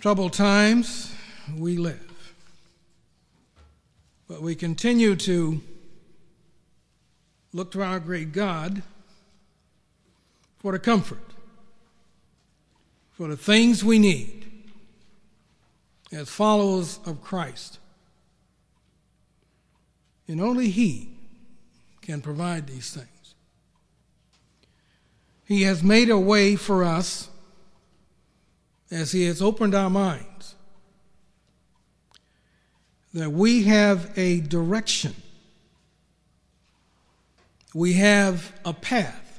Troubled times we live, but we continue to look to our great God for the comfort, for the things we need as followers of Christ. And only He can provide these things. He has made a way for us as He has opened our minds that we have a direction. We have a path.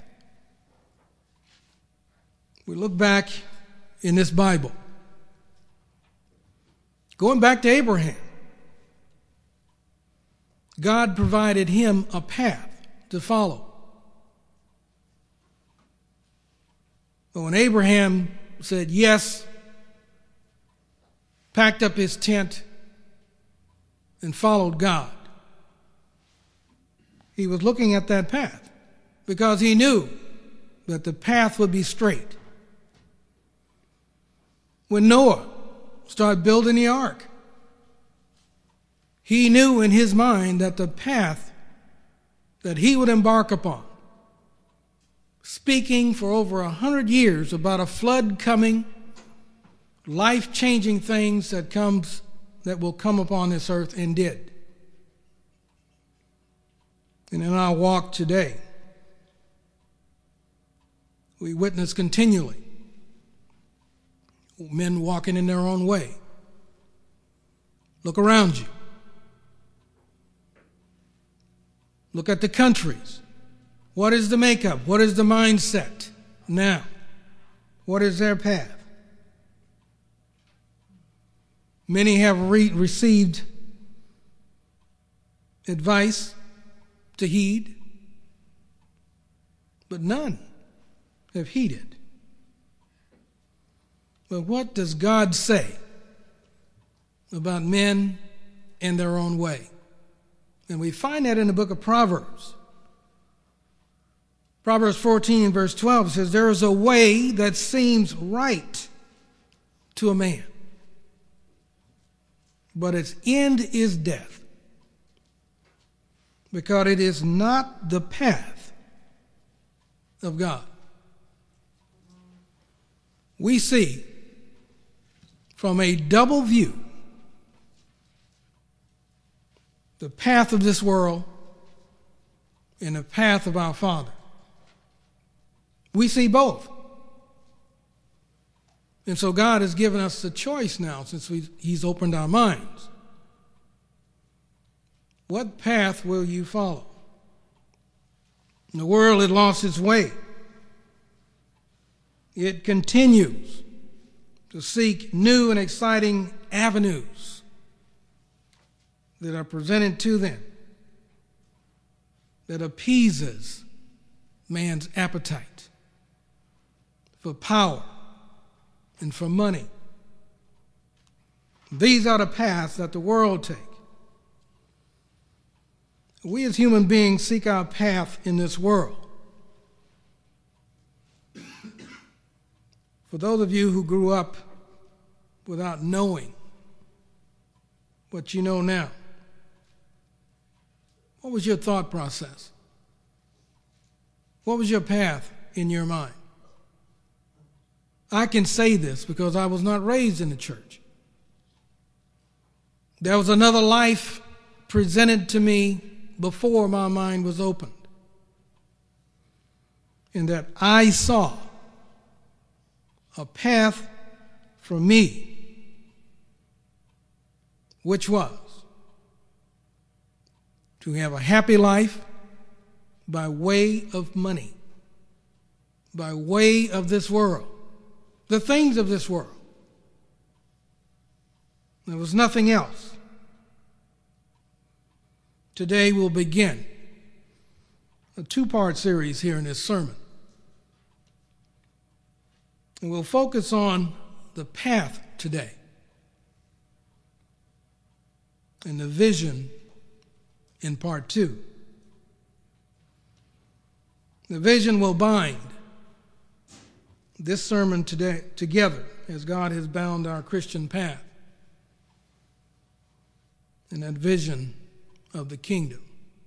We look back in this Bible, going back to Abraham. God provided him a path to follow. But when Abraham said yes, packed up his tent, and followed God, he was looking at that path because he knew that the path would be straight. When Noah started building the ark, he knew in his mind that the path that he would embark upon, speaking for over 100 years about a flood coming, life-changing things that will come upon this earth, and did. And in our walk today, we witness continually men walking in their own way. Look around you. Look at the countries. What is the makeup? What is the mindset now? What is their path? Many have received advice to heed, but none have heeded. But what does God say about men and their own way? And we find that in the book of Proverbs. Proverbs 14 verse 12 says, "There is a way that seems right to a man, but its end is death, because it is not the path of God." We see from a double view the path of this world and the path of our Father. We see both. And so God has given us the choice now, since He's opened our minds. What path will you follow? The world had lost its way. It continues to seek new and exciting avenues that are presented to them that appeases man's appetite for power and for money. These are the paths that the world takes. We as human beings seek our path in this world. For those of you who grew up without knowing what you know now, what was your thought process? What was your path in your mind? I can say this because I was not raised in the church. There was another life presented to me before my mind was opened, in that I saw a path for me, which was to have a happy life by way of money, by way of this world, the things of this world. There was nothing else. Today we'll begin a two-part series here in this sermon. And we'll focus on the path today and the vision in part 2. The vision will bind this sermon today together as God has bound our Christian path in that vision of the kingdom.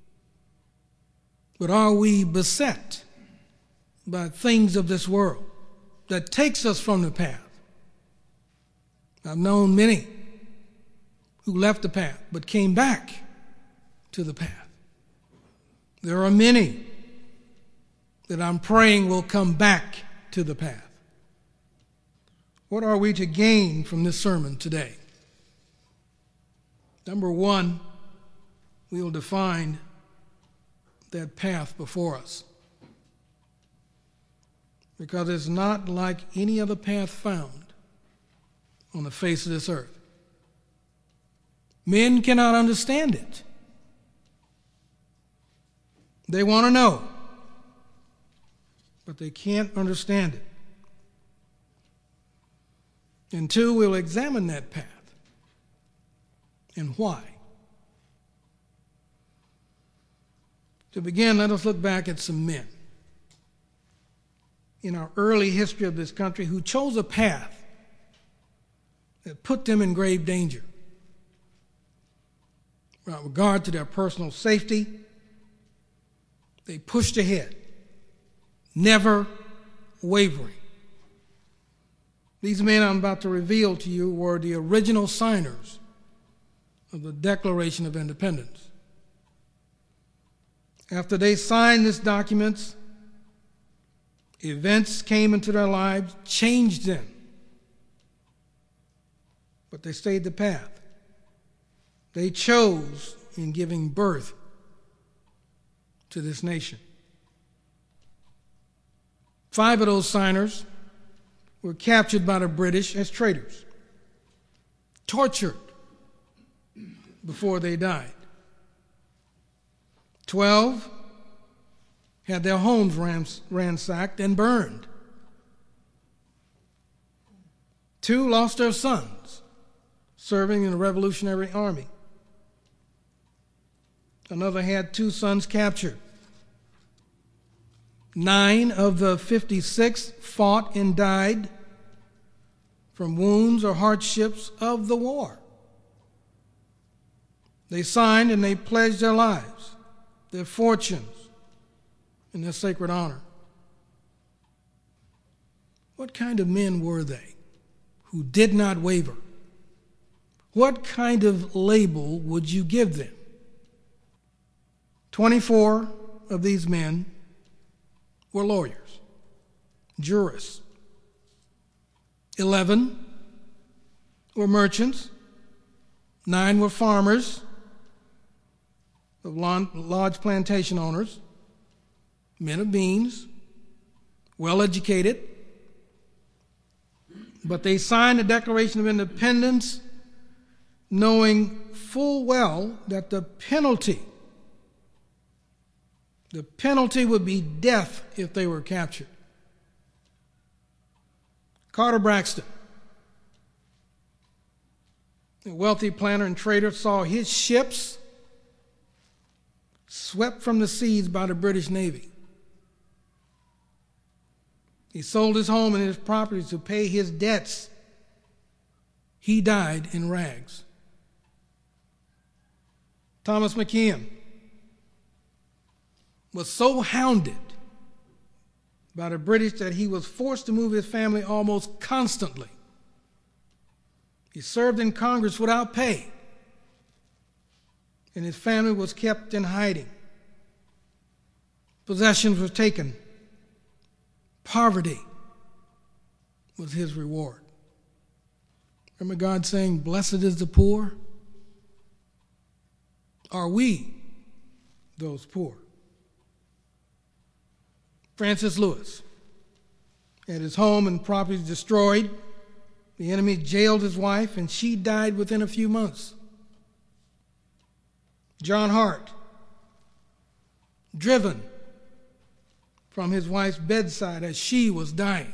But are we beset by things of this world that takes us from the path? I've known many who left the path but came back to the path. There are many that I'm praying will come back to the path. What are we to gain from this sermon today? Number one, we will define that path before us, because it's not like any other path found on the face of this earth. Men cannot understand it. They want to know, but they can't understand it. And two, we'll examine that path and why. To begin, let us look back at some men in our early history of this country who chose a path that put them in grave danger with regard to their personal safety. They pushed ahead, never wavering. These men I'm about to reveal to you were the original signers of the Declaration of Independence. After they signed these documents, events came into their lives, changed them. But they stayed the path. They chose in giving birth to this nation. 5 of those signers were captured by the British as traitors, tortured before they died. 12 had their homes ransacked and burned. 2 lost their sons serving in the Revolutionary Army. Another had 2 sons captured. 9 of the 56 fought and died from wounds or hardships of the war. They signed and they pledged their lives, their fortunes, and their sacred honor. What kind of men were they who did not waver? What kind of label would you give them? 24 of these men were lawyers, jurists. 11 were merchants. 9 were farmers, of large plantation owners, men of means, well-educated. But they signed the Declaration of Independence knowing full well that the penalty would be death if they were captured. Carter Braxton, a wealthy planter and trader, saw his ships swept from the seas by the British Navy. He sold his home and his property to pay his debts. He died in rags. Thomas McKeon was so hounded by the British that he was forced to move his family almost constantly. He served in Congress without pay, and his family was kept in hiding. Possessions were taken. Poverty was his reward. Remember God saying, "Blessed is the poor"? Are we those poor? Francis Lewis had his home and property destroyed. The enemy jailed his wife, and she died within a few months. John Hart, driven from his wife's bedside as she was dying.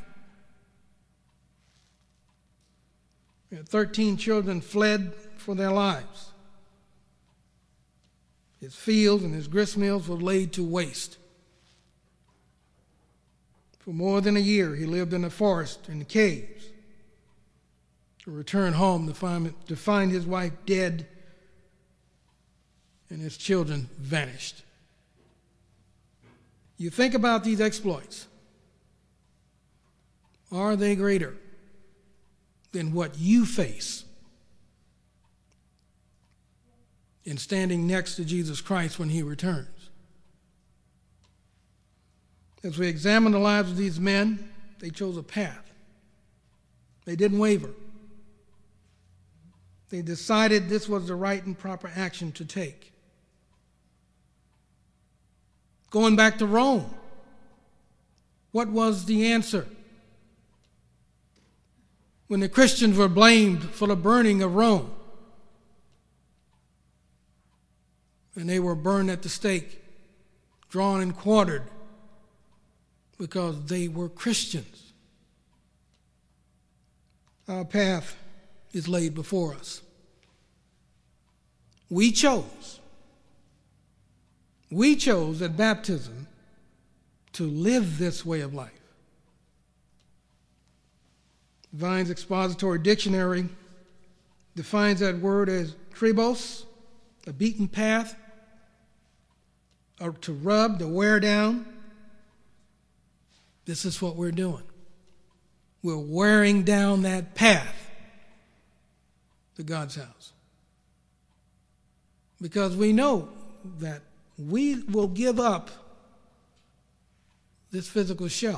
13 children fled for their lives. His fields and his grist mills were laid to waste. For more than a year, he lived in the forest, in the caves, to return home to find his wife dead and his children vanished. You think about these exploits. Are they greater than what you face in standing next to Jesus Christ when he returns? As we examine the lives of these men, they chose a path. They didn't waver. They decided this was the right and proper action to take. Going back to Rome, what was the answer? When the Christians were blamed for the burning of Rome, and they were burned at the stake, drawn and quartered, because they were Christians. Our path is laid before us. We chose at baptism to live this way of life. Vine's Expository Dictionary defines that word as tribos, a beaten path, or to rub, to wear down. This is what we're doing. We're wearing down that path to God's house. Because we know that we will give up this physical shell.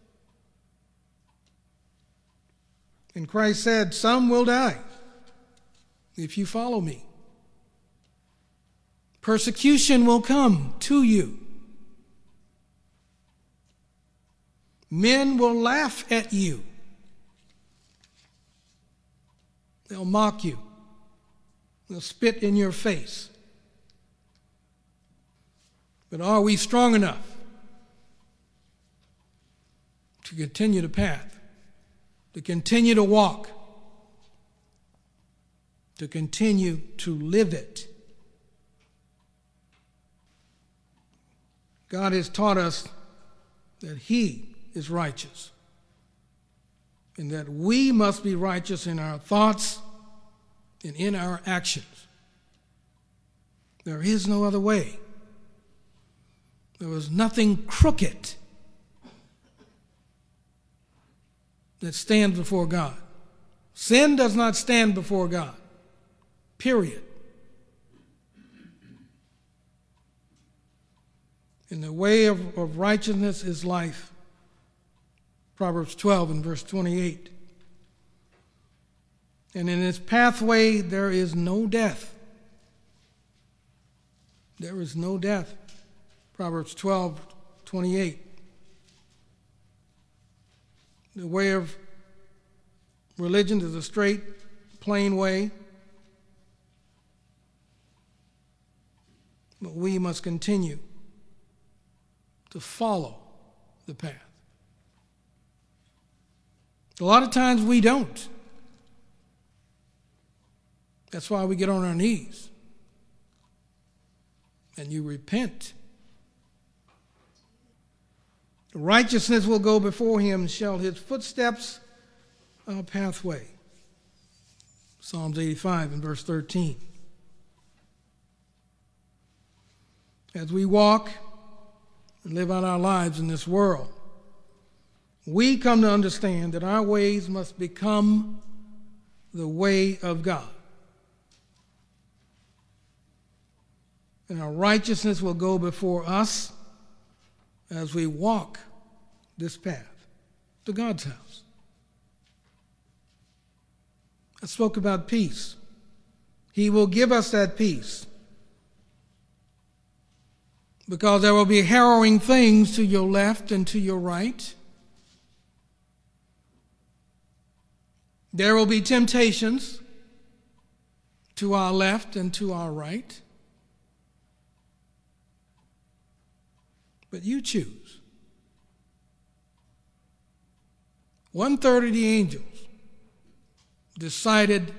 And Christ said, some will die if you follow me. Persecution will come to you. Men will laugh at you. They'll mock you. They'll spit in your face. But are we strong enough to continue the path, to continue to walk, to continue to live it? God has taught us that he is righteous and that we must be righteous in our thoughts and in our actions. There is no other way. There is nothing crooked that stands before God. Sin does not stand before God. Period. And the way of righteousness is life. Proverbs 12 and verse 28. And in its pathway there is no death. There is no death. Proverbs 12:28. The way of religion is a straight, plain way. But we must continue to follow the path. A lot of times we don't. That's why we get on our knees and you repent. Righteousness will go before him, shall his footsteps a pathway. Psalms 85 and verse 13. As we walk and live out our lives in this world, we come to understand that our ways must become the way of God. And our righteousness will go before us as we walk this path to God's house. I spoke about peace. He will give us that peace, because there will be harrowing things to your left and to your right. There will be temptations to our left and to our right. But you choose. 1/3 of the angels decided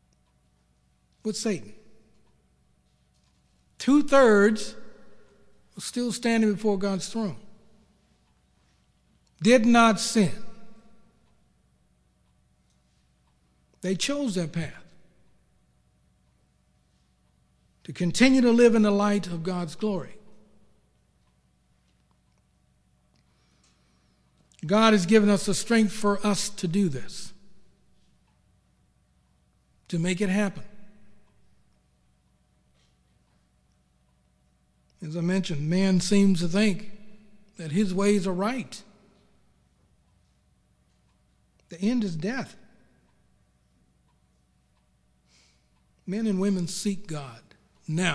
with Satan. 2/3 was still standing before God's throne, did not sin. They chose that path to continue to live in the light of God's glory. God has given us the strength for us to do this, to make it happen. As I mentioned, man seems to think that his ways are right. The end is death. Men and women seek God now,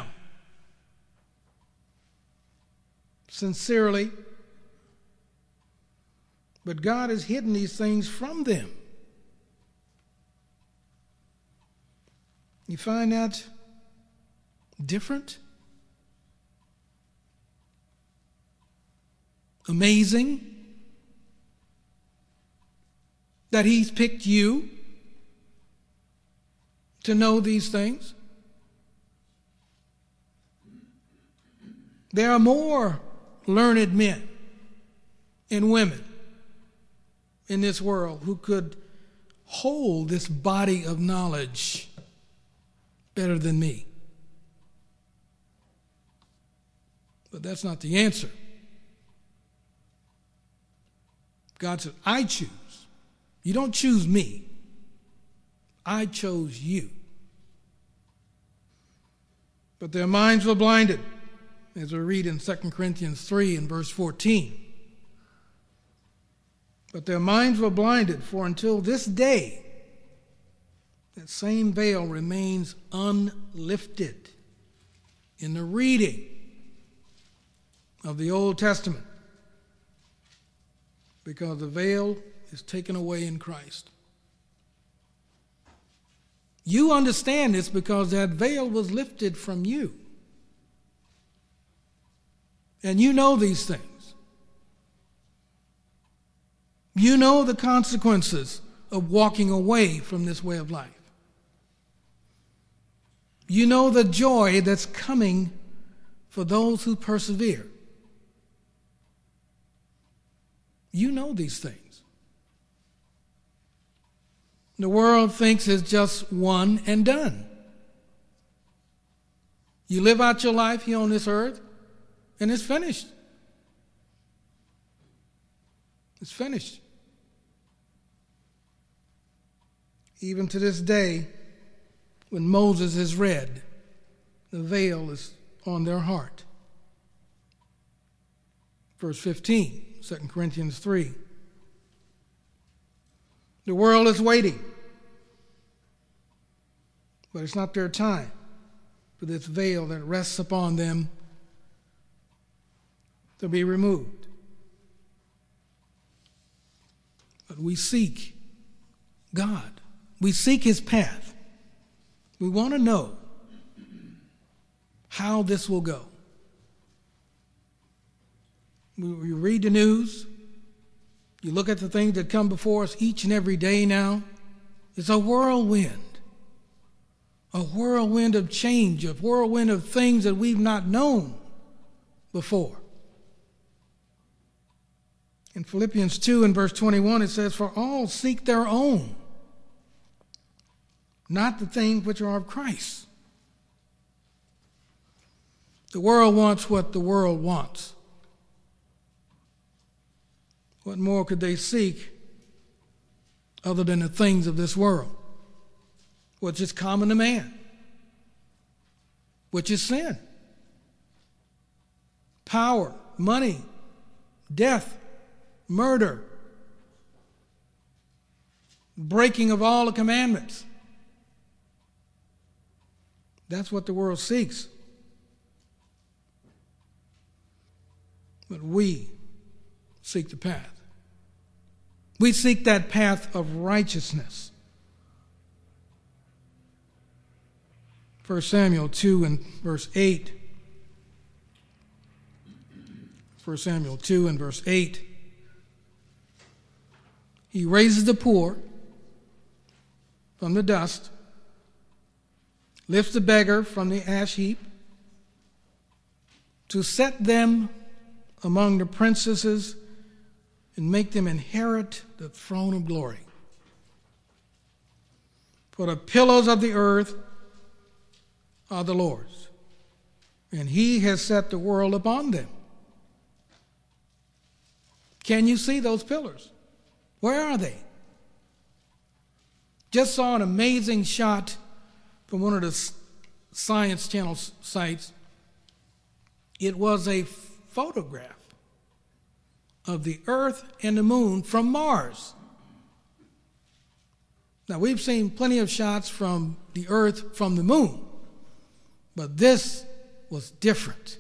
sincerely, but God has hidden these things from them. You find that different? Amazing that He's picked you to know these things. There are more learned men and women in this world who could hold this body of knowledge better than me. But that's not the answer. God said, I choose. You don't choose me. I chose you. But their minds were blinded, as we read in 2 Corinthians 3 and verse 14. But their minds were blinded, for until this day, that same veil remains unlifted in the reading of the Old Testament, because the veil is taken away in Christ. You understand this because that veil was lifted from you. And you know these things. You know the consequences of walking away from this way of life. You know the joy that's coming for those who persevere. You know these things. The world thinks it's just one and done. You live out your life here on this earth, and it's finished. It's finished. Even to this day, when Moses is read, the veil is on their heart. Verse 15, 2 Corinthians 3. The world is waiting, but it's not their time for this veil that rests upon them to be removed. But we seek God. We seek His path. We want to know how this will go. We read the news. You look at the things that come before us each and every day now. It's a whirlwind of change, a whirlwind of things that we've not known before. In Philippians 2 and verse 21, it says, for all seek their own, not the things which are of Christ. The world wants what the world wants. What more could they seek other than the things of this world? What's just common to man? Which is sin. Power, money, death, murder, breaking of all the commandments. That's what the world seeks. But we seek the path. We seek that path of righteousness. 1 Samuel 2 and verse 8. 1 Samuel 2 and verse 8. He raises the poor from the dust, lifts the beggar from the ash heap, to set them among the princesses and make them inherit the throne of glory. For the pillars of the earth are the Lord's, and he has set the world upon them. Can you see those pillars? Where are they? Just saw an amazing shot from one of the Science Channel sites. It was a photograph of the earth and the moon from Mars. Now, we've seen plenty of shots from the earth from the moon, but this was different.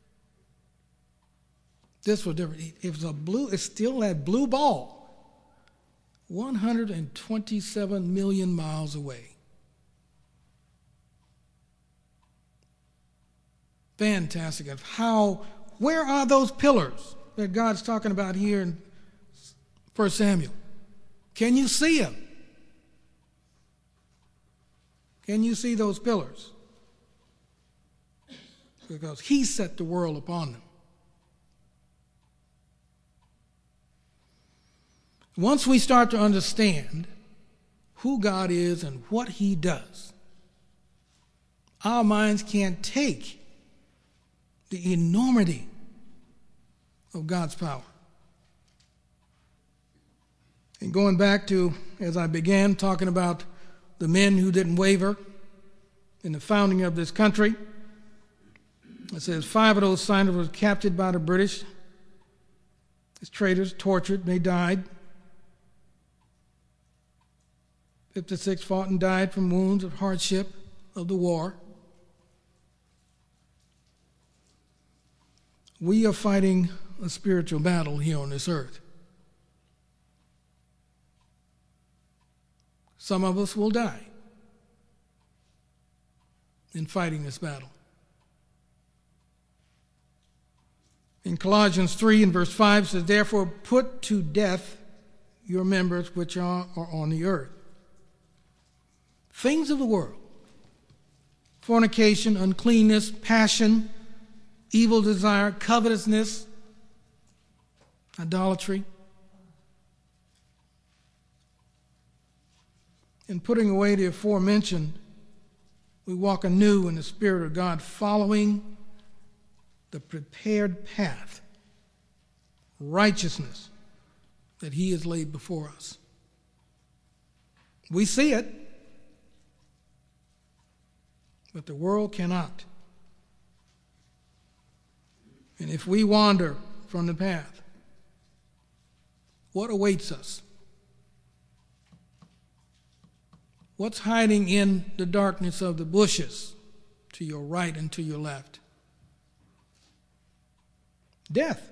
This was different. It was it still had blue ball, 127 million miles away. Fantastic. Where are those pillars that God's talking about here in 1 Samuel? Can you see them? Can you see those pillars? Because he set the world upon them. Once we start to understand who God is and what he does, our minds can't take the enormity of God's power. And going back to, as I began, talking about the men who didn't waver in the founding of this country, it says 5 of those signers were captured by the British as traitors, tortured, they died. 56 fought and died from wounds of hardship of the war. We are fighting a spiritual battle here on this earth. Some of us will die in fighting this battle. In Colossians 3 and verse 5 it says, therefore put to death your members which are on the earth. Things of the world, fornication, uncleanness, passion, evil desire, covetousness, idolatry. In putting away the aforementioned, we walk anew in the Spirit of God, following the prepared path, righteousness that he has laid before us. We see it, but the world cannot. And if we wander from the path, what awaits us? What's hiding in the darkness of the bushes to your right and to your left? Death.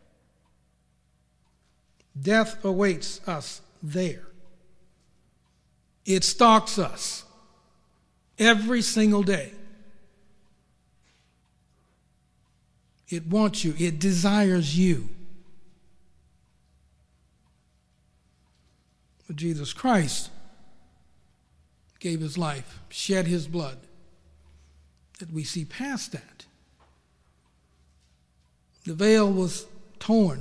Death awaits us there. It stalks us every single day. It wants you. It desires you. But Jesus Christ gave his life, shed his blood, that we see past that. The veil was torn.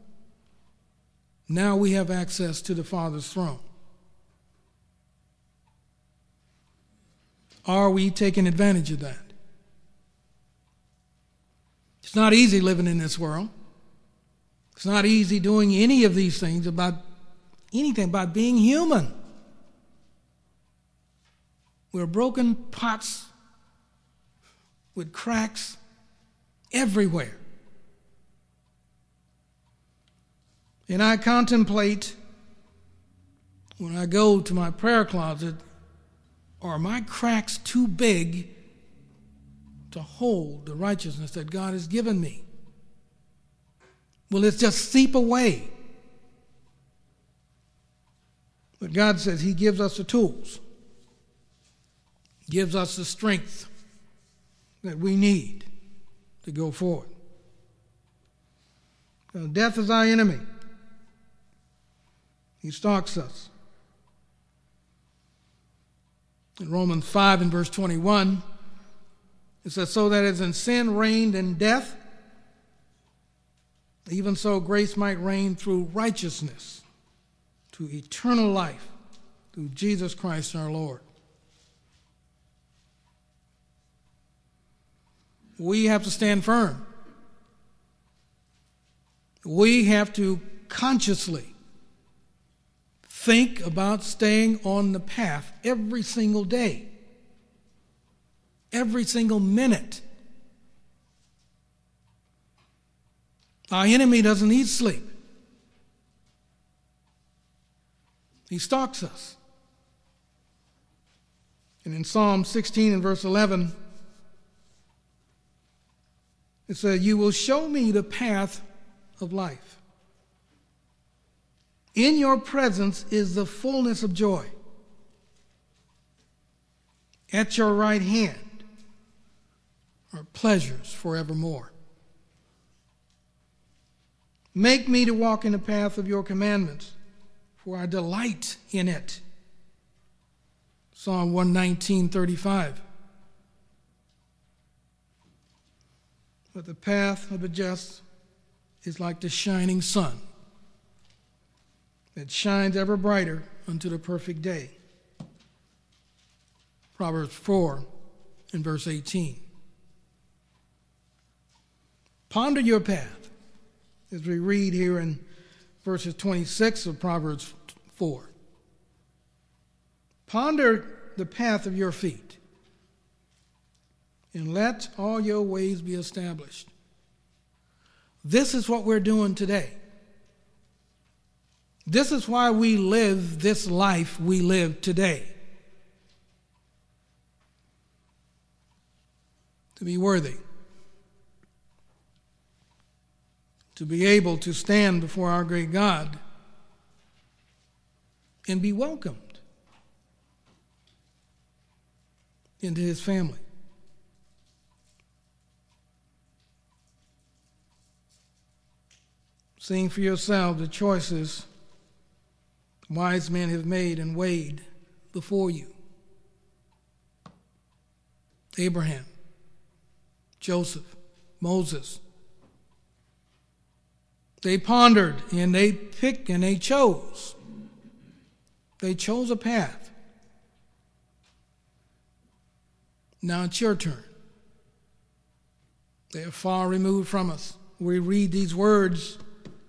Now we have access to the Father's throne. Are we taking advantage of that? It's not easy living in this world. It's not easy doing any of these things about being human. We're broken pots with cracks everywhere. And I contemplate when I go to my prayer closet, are my cracks too big to hold the righteousness that God has given me? Will it just seep away? But God says he gives us the tools, gives us the strength that we need to go forward. So death is our enemy. He stalks us. In Romans 5 and verse 21, It says, so that as in sin reigned in death, even so grace might reign through righteousness to eternal life through Jesus Christ our Lord. We have to stand firm. We have to consciously think about staying on the path every single day, every single minute. Our enemy doesn't need sleep. He stalks us. And in Psalm 16 and verse 11, it says, you will show me the path of life. In your presence is the fullness of joy. At your right hand are pleasures forevermore. Make me to walk in the path of your commandments, for I delight in it. Psalm 119:35. But the path of the just is like the shining sun that shines ever brighter unto the perfect day. Proverbs 4 and verse 18. Ponder your path, as we read here in verses 26 of Proverbs 4. Ponder the path of your feet, and let all your ways be established. This is what we're doing today. This is why we live this life we live today. To be worthy. To be able to stand before our great God and be welcomed into his family. Seeing for yourself the choices wise men have made and weighed before you. Abraham, Joseph, Moses. They pondered and they picked and they chose. They chose a path. Now it's your turn. They are far removed from us. We read these words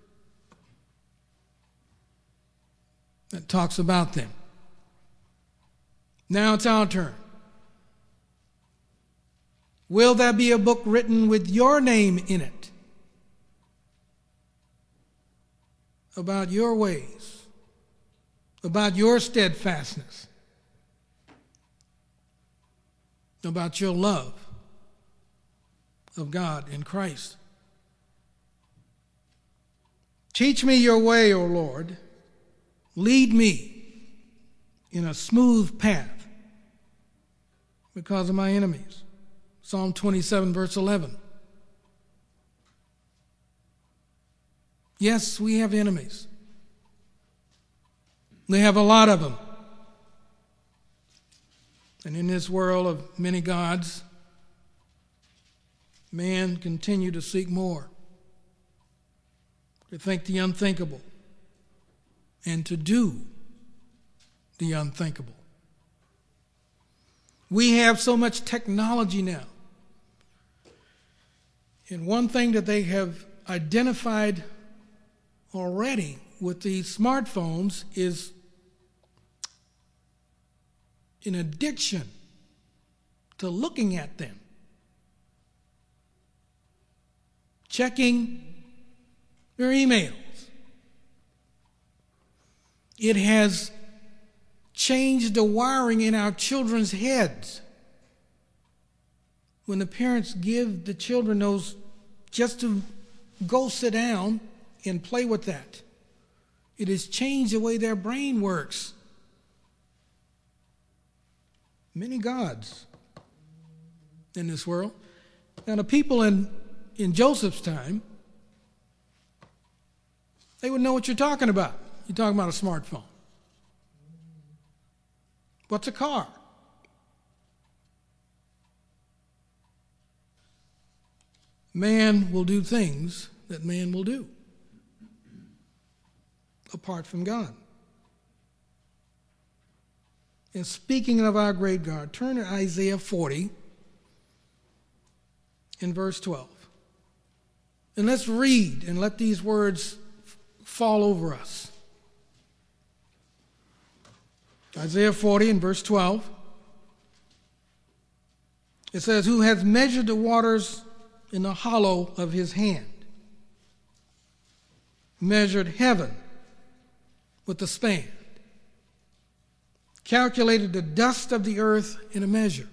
that talks about them. Now it's our turn. Will there be a book written with your name in it? About your ways, about your steadfastness, about your love of God in Christ. Teach me your way, O Lord. Lead me in a smooth path because of my enemies. Psalm 27, verse 11. Yes, we have enemies. We have a lot of them. And in this world of many gods, man continue to seek more, to think the unthinkable, and to do the unthinkable. We have so much technology now. And one thing that they have identified already with these smartphones is an addiction to looking at them, checking their emails. It has changed the wiring in our children's heads. When the parents give the children those just to go sit down and play with that, it has changed the way their brain works. Many gods in this world. Now the people in Joseph's time, they would know what you're talking about. You're talking about a smartphone. What's a car? man will do things that man will do apart from God. And speaking of our great God, turn to Isaiah 40 in verse 12. And let's read and let these words fall over us. Isaiah 40 in verse 12. It says, "Who hath measured the waters in the hollow of his hand, measured heaven with a span, calculated the dust of the earth in a measure,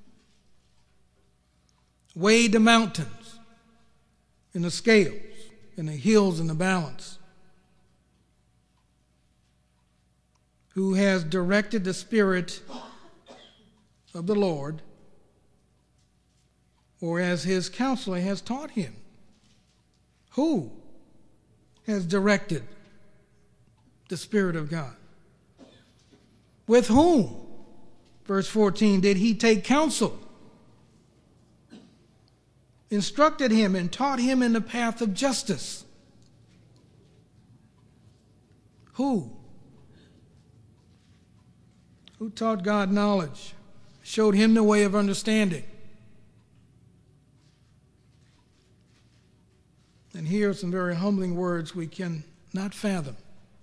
weighed the mountains in the scales, and the hills in the balance, who has directed the Spirit of the Lord, or as his counselor has taught him." Who has directed the Spirit of God? With whom, verse 14, did he take counsel? Instructed him and taught him in the path of justice. Who? Who taught God knowledge, showed him the way of understanding? And here are some very humbling words we cannot fathom.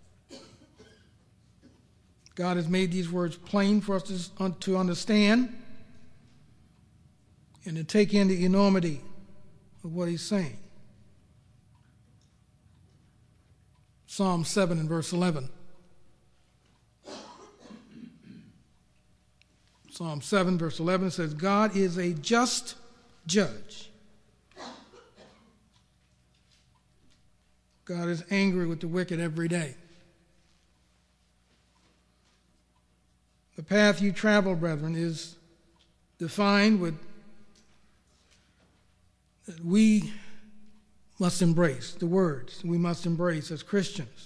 God has made these words plain for us to understand and to take in the enormity of what he's saying. Psalm 7 and verse 11. Psalm 7 verse 11 says, "God is a just judge." God is angry with the wicked every day. The path you travel, brethren, is defined with that we must embrace, the words we must embrace as Christians.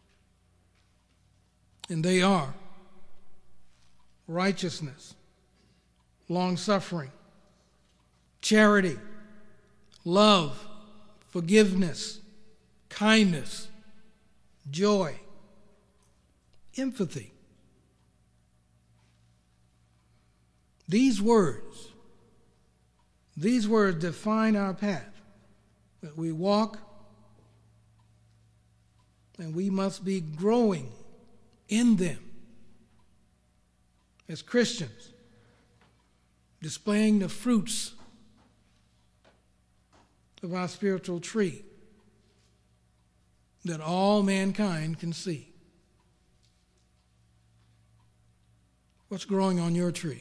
And they are righteousness, long-suffering, charity, love, forgiveness, kindness, joy, empathy. These words define our path, that we walk, and we must be growing in them as Christians, displaying the fruits of our spiritual tree that all mankind can see. What's growing on your tree?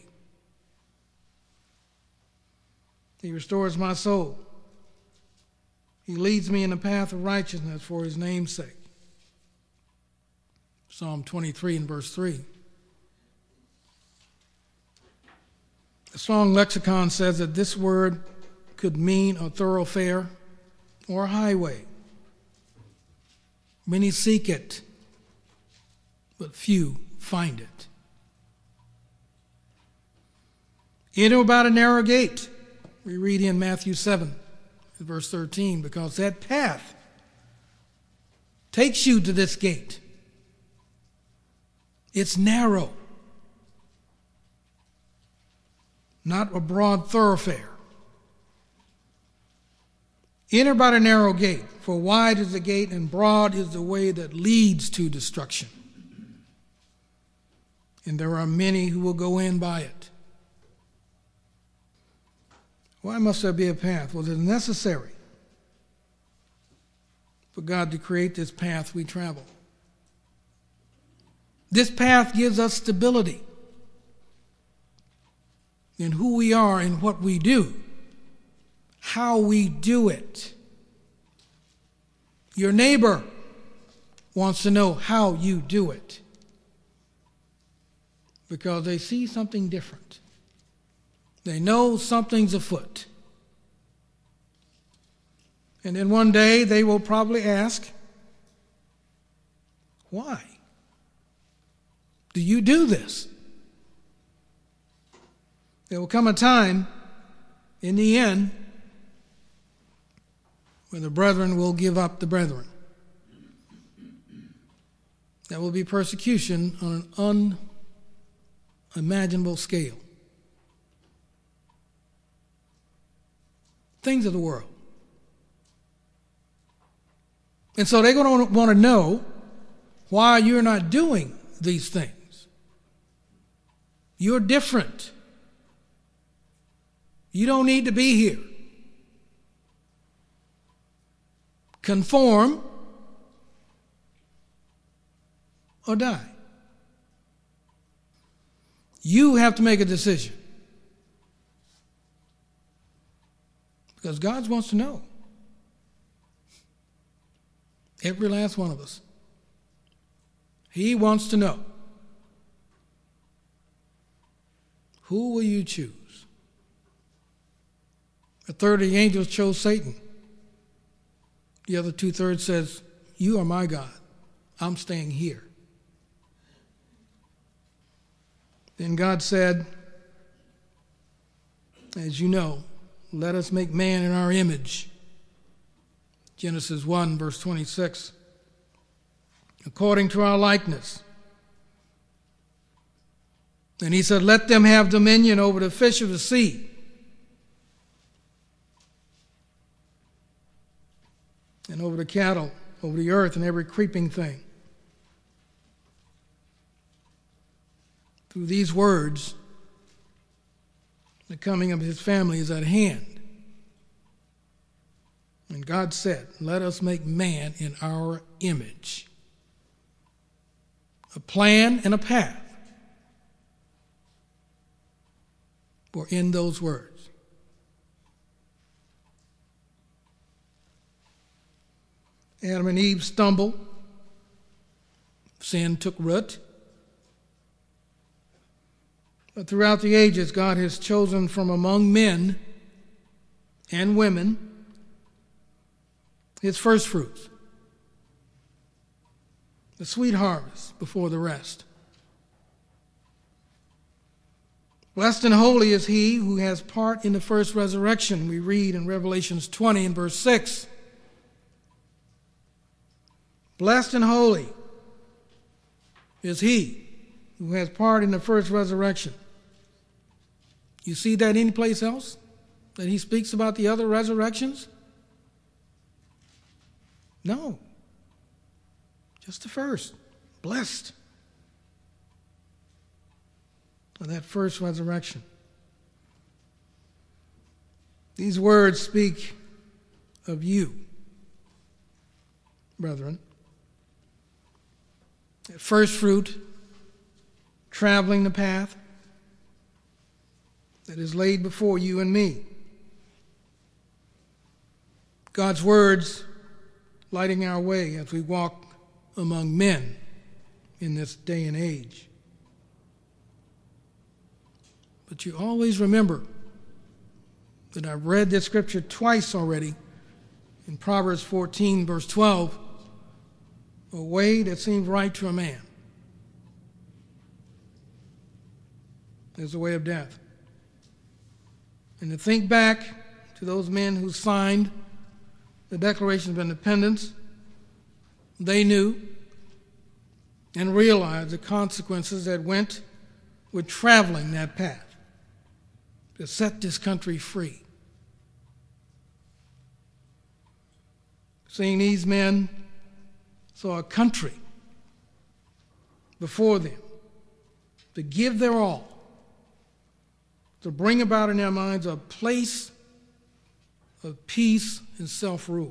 He restores my soul. He leads me in the path of righteousness for his name's sake. Psalm 23 and verse 3. The Strong Lexicon says that this word could mean a thoroughfare or a highway. Many seek it, but few find it. Enter by the narrow gate. We read in Matthew 7, verse 13, because that path takes you to this gate. It's narrow, not a broad thoroughfare. Enter by the narrow gate, for wide is the gate and broad is the way that leads to destruction. And there are many who will go in by it. Why must there be a path? Well, it's necessary for God to create this path we travel. This path gives us stability in who we are and what we do, how we do it. Your neighbor wants to know how you do it because they see something different. They know something's afoot. And then one day they will probably ask, why do you do this? There will come a time, in the end, where the brethren will give up the brethren. There will be persecution on an unimaginable scale. Things of the world. And so they're going to want to know why you're not doing these things. You're different. You don't need to be here. Conform or die. You have to make a decision. Because God wants to know. Every last one of us. He wants to know. Who will you choose? A third of the angels chose Satan. The other 2/3 says, you are my God. I'm staying here. Then God said, as you know, let us make man in our image. Genesis 1, verse 26. According to our likeness. And he said, let them have dominion over the fish of the sea, and over the cattle, over the earth, and every creeping thing. Through these words, the coming of his family is at hand. And God said, let us make man in our image. A plan and a path were in those words. Adam and Eve stumbled. Sin took root. But throughout the ages, God has chosen from among men and women his first fruits, the sweet harvest before the rest. Blessed and holy is he who has part in the first resurrection, we read in Revelations 20 and verse 6. Blessed and holy is he who has part in the first resurrection. You see that any place else that he speaks about the other resurrections? No. Just the first. Blessed for that first resurrection. These words speak of you, brethren. That first fruit, traveling the path that is laid before you and me. God's words lighting our way as we walk among men in this day and age. But you always remember that I've read this scripture twice already in Proverbs 14, verse 12, a way that seems right to a man is the way of death. And to think back to those men who signed the Declaration of Independence, they knew and realized the consequences that went with traveling that path to set this country free. Seeing these men saw a country before them to give their all, to bring about in their minds a place of peace and self-rule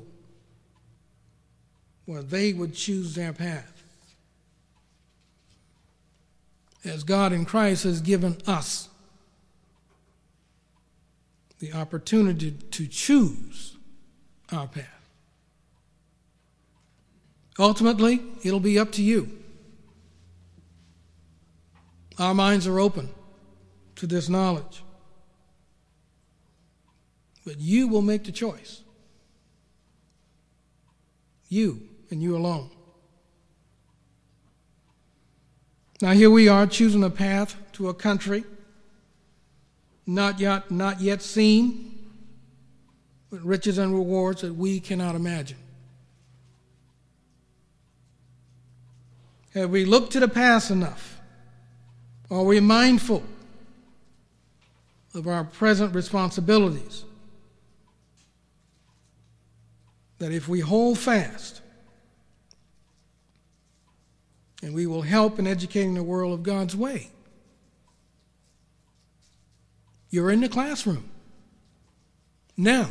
where they would choose their path. As God in Christ has given us the opportunity to choose our path. Ultimately, it'll be up to you. Our minds are open to this knowledge. But you will make the choice. You and you alone. Now here we are choosing a path to a country not yet seen, with riches and rewards that we cannot imagine. Have we looked to the past enough? Are we mindful of our present responsibilities? That if we hold fast, and we will help in educating the world of God's way. You're in the classroom now,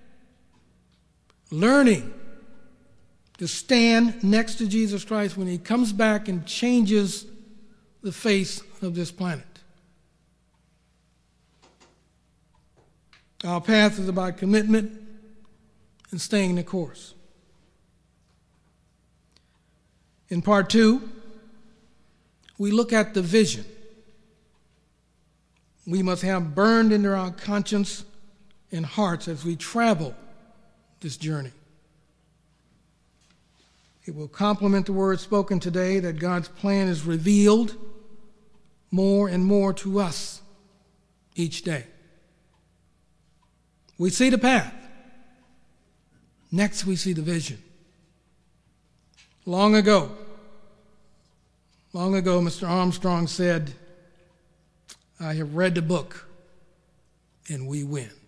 learning to stand next to Jesus Christ when he comes back and changes the face of this planet. Our path is about commitment and staying the course. In part 2, we look at the vision we must have burned into our conscience and hearts as we travel this journey. It will complement the words spoken today that God's plan is revealed more and more to us each day. We see the path. Next, we see the vision. Long ago, Mr. Armstrong said, "I have read the book, and we win."